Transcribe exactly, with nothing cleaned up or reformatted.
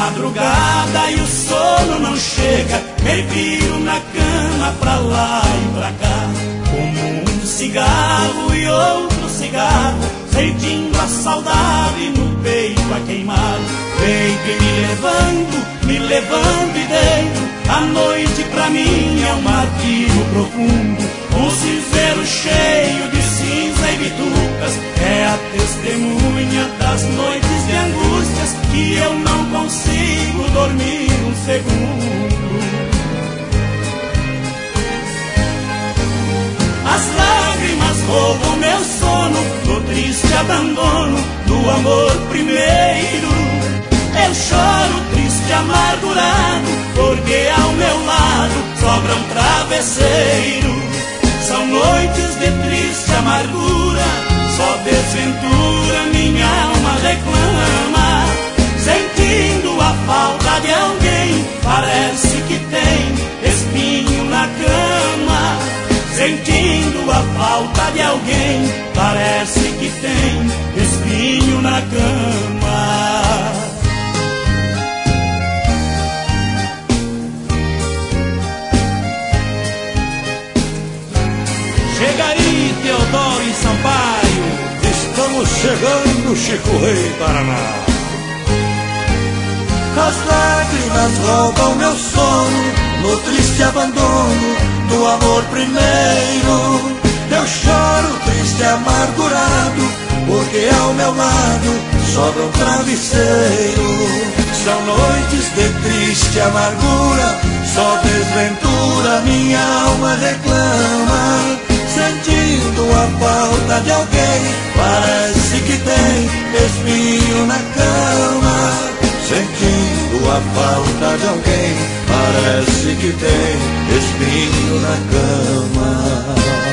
madrugada e o sono não chega, me viro na cama pra lá e pra cá, como um cigarro e outro cigarro, sentindo a saudade no peito a queimar. Peito e me levando, me levando e dentro, a noite pra mim é um martírio profundo. Um cinzeiro cheio de cinza e bitucas é a testemunha das noites de angústias que eu não consigo dormir um segundo. As lágrimas roubam meu sono no triste abandono do amor primeiro. Eu choro triste, amargurado, porque ao meu lado sobra um travesseiro. São noites de triste amargura, só desventura minha alma reclama. Sentindo a falta de alguém, parece que tem espinho na cama. Sentindo a falta de alguém, parece que tem espinho na cama. Chega aí, Teodoro e Sampaio, estamos chegando, Chico Rei Paraná. As lágrimas roubam meu sono no triste abandono do amor primeiro. Eu choro triste e amargurado, porque ao meu lado sobra um travesseiro. São noites de triste amargura, só desventura minha alma reclama. Sentindo a falta de alguém, parece que tem espinho na cama. Sentindo a falta de alguém, parece que tem espinho na cama.